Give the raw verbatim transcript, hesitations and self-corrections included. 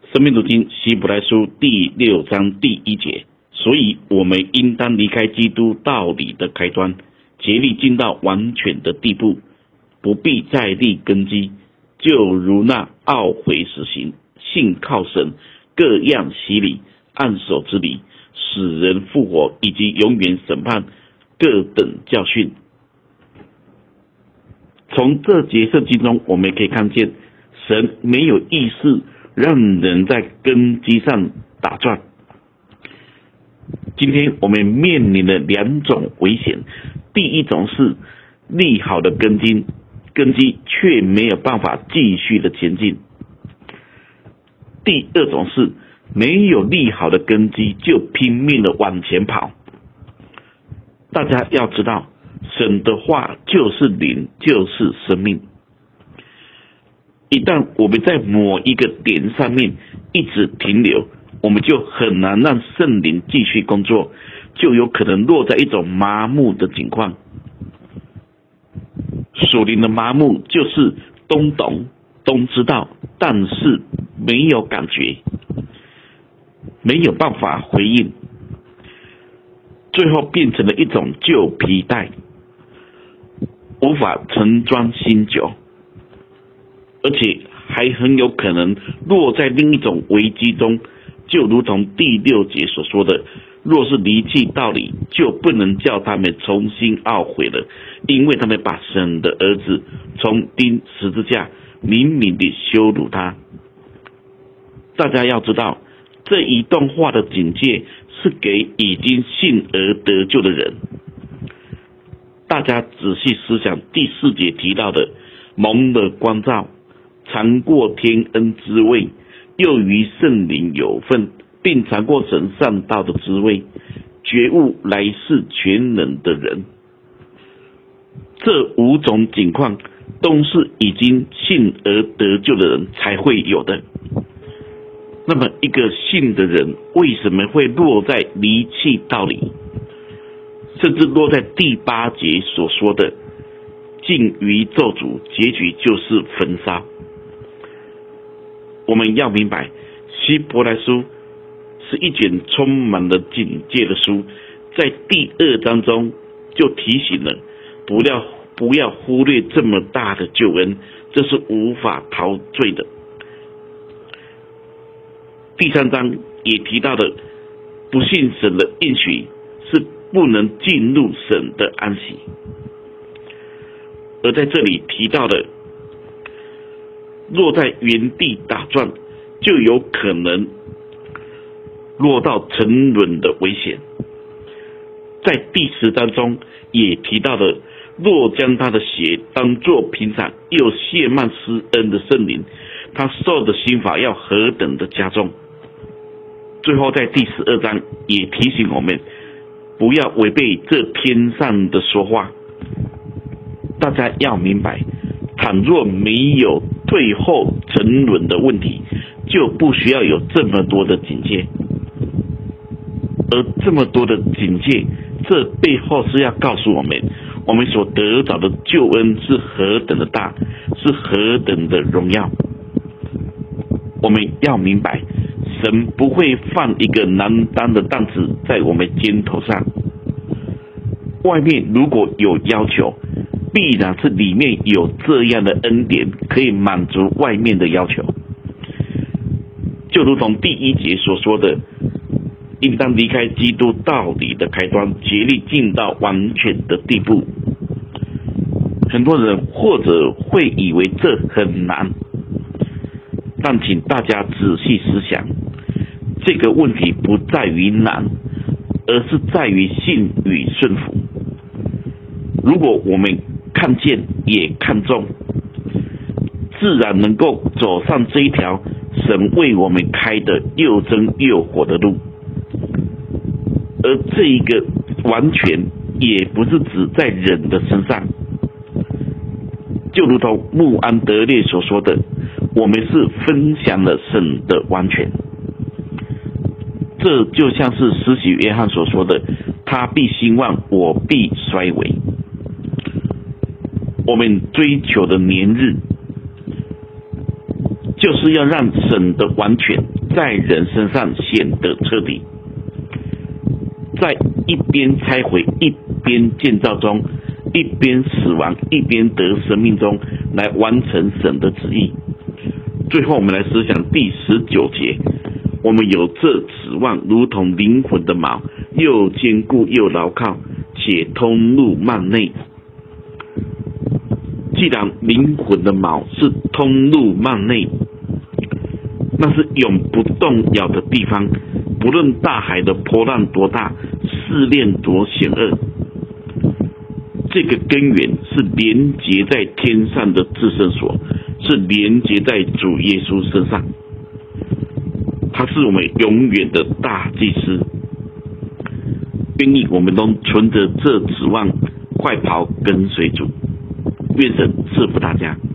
生命读经希伯来书第六章第一节，所以我们应当离开基督道理的开端，竭力进到完全的地步，不必再立根基，就如那懊悔实行、信靠神、各样洗礼、按手之礼、使人复活以及永远审判各等教训。从这节圣经中，我们可以看见神没有意识让人在根基上打转。今天我们面临了两种危险，第一种是立好的根基，根基却没有办法继续的前进；第二种是没有立好的根基就拼命的往前跑。大家要知道，神的话就是灵，就是生命。一旦我们在某一个点上面一直停留，我们就很难让圣灵继续工作，就有可能落在一种麻木的境况。属灵的麻木就是东懂东知道，但是没有感觉，没有办法回应，最后变成了一种旧皮带，无法盛装新酒，而且还很有可能落在另一种危机中，就如同第六节所说的，若是离弃道理，就不能叫他们重新懊悔了，因为他们把神的儿子从钉十字架明明地羞辱他。大家要知道，这一段话的警戒是给已经信而得救的人。大家仔细思想第四节提到的蒙了光照，尝过天恩滋味，又与圣灵有份，并尝过神上道的滋味，觉悟来世全能的人。这五种情况都是已经信而得救的人才会有的。那么一个信的人为什么会落在离弃道理，甚至落在第八节所说的尽于咒诅，结局就是焚烧？我们要明白，希伯来书是一卷充满了警戒的书，在第二章中就提醒了不要不要忽略这么大的救恩，这是无法陶醉的。第三章也提到的不信神的应许是不能进入神的安息，而在这里提到的落在原地打转，就有可能落到沉沦的危险。在第十章中也提到的，若将他的血当作平常又谢曼施恩的圣灵，他受的刑罚要何等的加重。最后在第十二章也提醒我们不要违背这天上的说话。大家要明白，倘若没有退后沉沦的问题，就不需要有这么多的警戒。而这么多的警戒，这背后是要告诉我们，我们所得到的救恩是何等的大，是何等的荣耀。我们要明白，神不会放一个难担的担子在我们肩头上。外面如果有要求，必然是里面有这样的恩典可以满足外面的要求。就如同第一节所说的，应当离开基督道理的开端，竭力进到完全的地步。很多人或者会以为这很难，但请大家仔细思想，这个问题不在于难，而是在于信与顺服。如果我们看见也看重，自然能够走上这一条神为我们开的又真又活的路。而这一个完全也不是指在人的身上，就如同穆安德烈所说的，我们是分享了神的完全。这就像是施洗约翰所说的，他必兴旺，我必衰微。我们追求的年日，就是要让神的完全在人身上显得彻底。在一边拆毁一边建造中，一边死亡一边得生命中，来完成神的旨意。最后我们来思想第十九节，我们有这指望，如同灵魂的锚，又坚固又牢靠，且通入幔内。既然灵魂的锚是通入幔内，那是永不动摇的地方，不论大海的波浪多大，试炼多险恶，这个根源是连结在天上的至圣所，是连结在主耶稣身上。他是我们永远的大祭司。愿意我们都存着这指望，快跑跟随主。愿神赐福大家。